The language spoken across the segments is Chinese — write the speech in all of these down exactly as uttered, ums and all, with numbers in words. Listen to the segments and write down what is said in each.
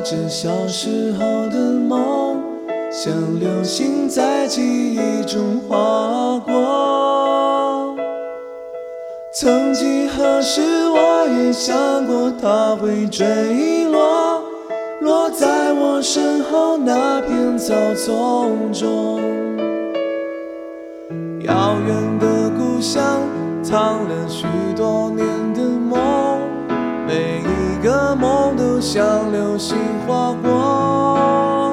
这小时候的梦，像流星在记忆中划过。曾几何时，我也想过它会坠落，落在我身后那片草丛中。遥远的故乡，藏了许多年的梦，每一个梦都像流星划过。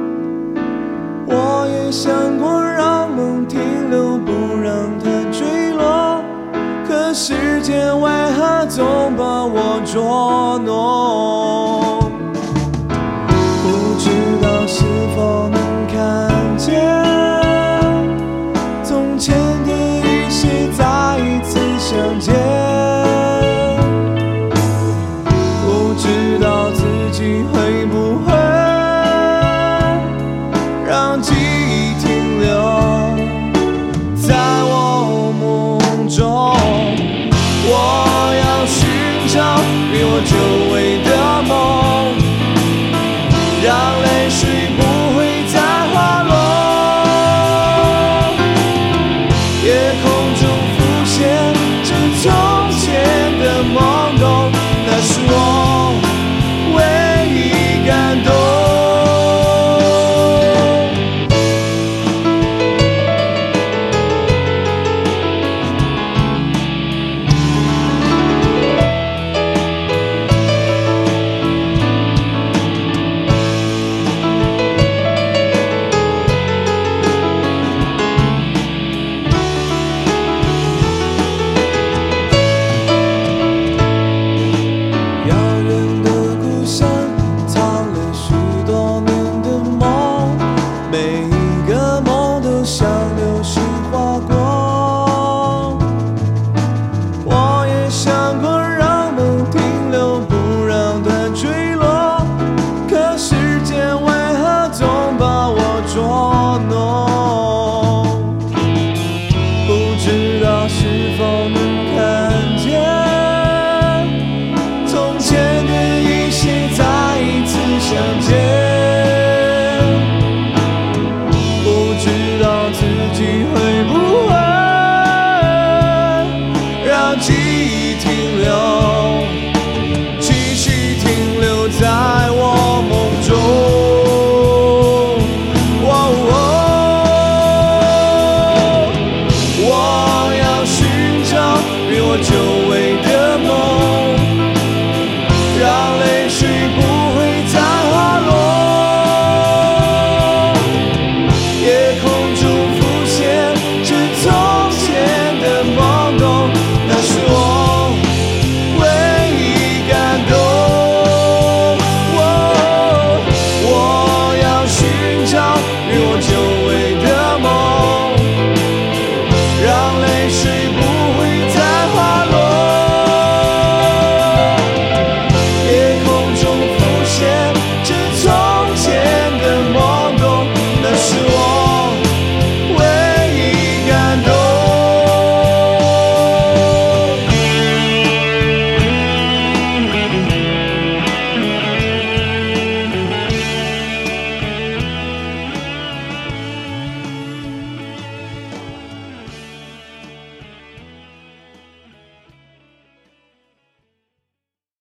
我也想过让梦停留，不让它坠落，可时间为何总把我捉弄？不知道是否能看见从前的一切再一次相见，不知道自己会不会让记忆停留在我梦中。我要寻找离我久违的梦，让泪水不